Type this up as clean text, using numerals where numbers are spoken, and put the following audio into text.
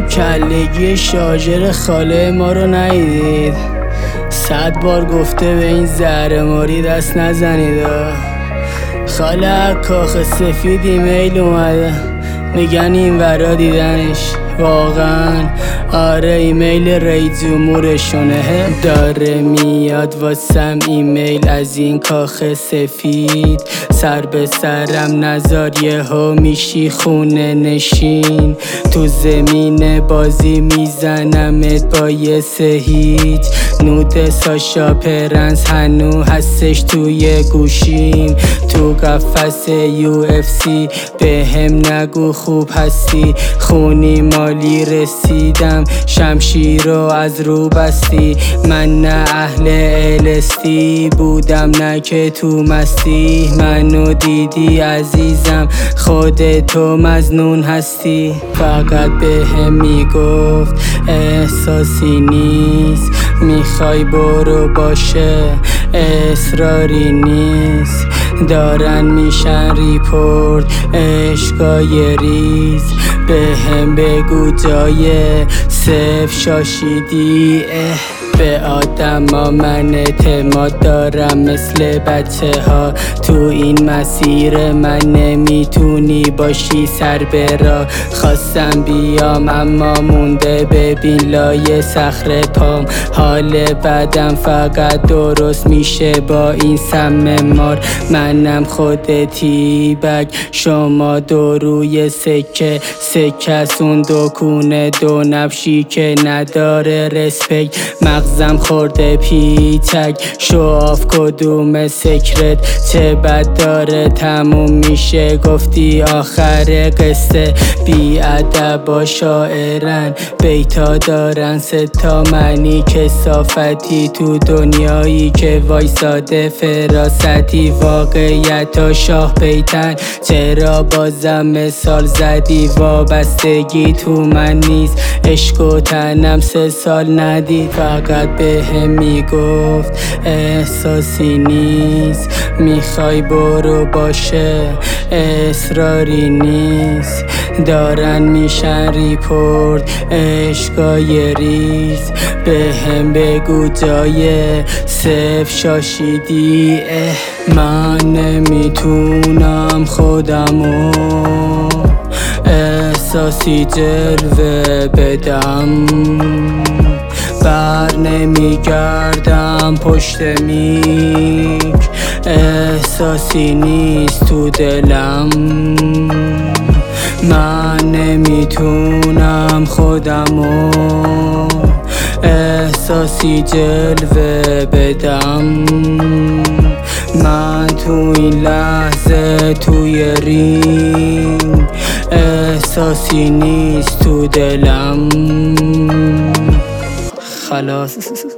کلگی شارژر خاله ما رو ندیدید؟ 100 بار گفته به این زهرماری دست نزنید. خاله کاخ سفید ایمیل اومده، میگن این ورا دیدنش. واقعا آره ایمیل رئیس جمهورشونه. داره میاد واسم ایمیل از این کاخ سفید. سر به سرم نزار یهو میشی خونه نشین. تو زمین بازی میزنمت با یه سهیج. نود ساشا پرنس هنو هستش توی گوشیم. تو قفس UFC به هم نگو خوب هستی. خونی مالی رسیدم شمشیر رو از رو بستی. من نه اهل الستی بودم نه که تو مستی. منو دیدی عزیزم خودتو مظنون هستی. فقط به هم میگفت احساسی نیست. میخوای برو باشه اصراری نیست. دارن میشن ریپورت عشقای ریز. به هم بگو جای صفر شاشیدی. به آدم ها من اعتماد دارم مثل بچه ها. تو این مسیر من نمیتونی باشی سر به راه. خواستم بیام اما مونده ببین لای صخره پام. حال بدم فقط درست میشه با این سم مار. منم خود تیبک شما دو روی سکه. سکسون دو کونه دو نبشی که نداره رسپکت. مغزم خورده پیچک شواف کدوم سکرت. چه بد داره تموم میشه گفتی آخر قصه. بی ادب شاعرن بیتا دارن ستا معنی. کثافتی تو دنیایی که وایساده فراستی. واقعیت شاه بیتن چرا بازم مثال زدی. وابستگی تو من نیست عشق و تنم 3 سال ندید. فقط به هم میگفت احساسی نیست. میخوای برو باشه اصراری نیست. دارن میشن ریپورت عشقای ریز. به هم بگو جای صفر شاشیدی. من نمیتونم خودمو احساسی جلوه بدم. بر نمیگردم پشت میک. احساسی نیست تو دلم. من نمیتونم خودمو احساسی جلوه بدم. من تو این لحظه توی رینگ. احساسی نیست تو دلم. خلاص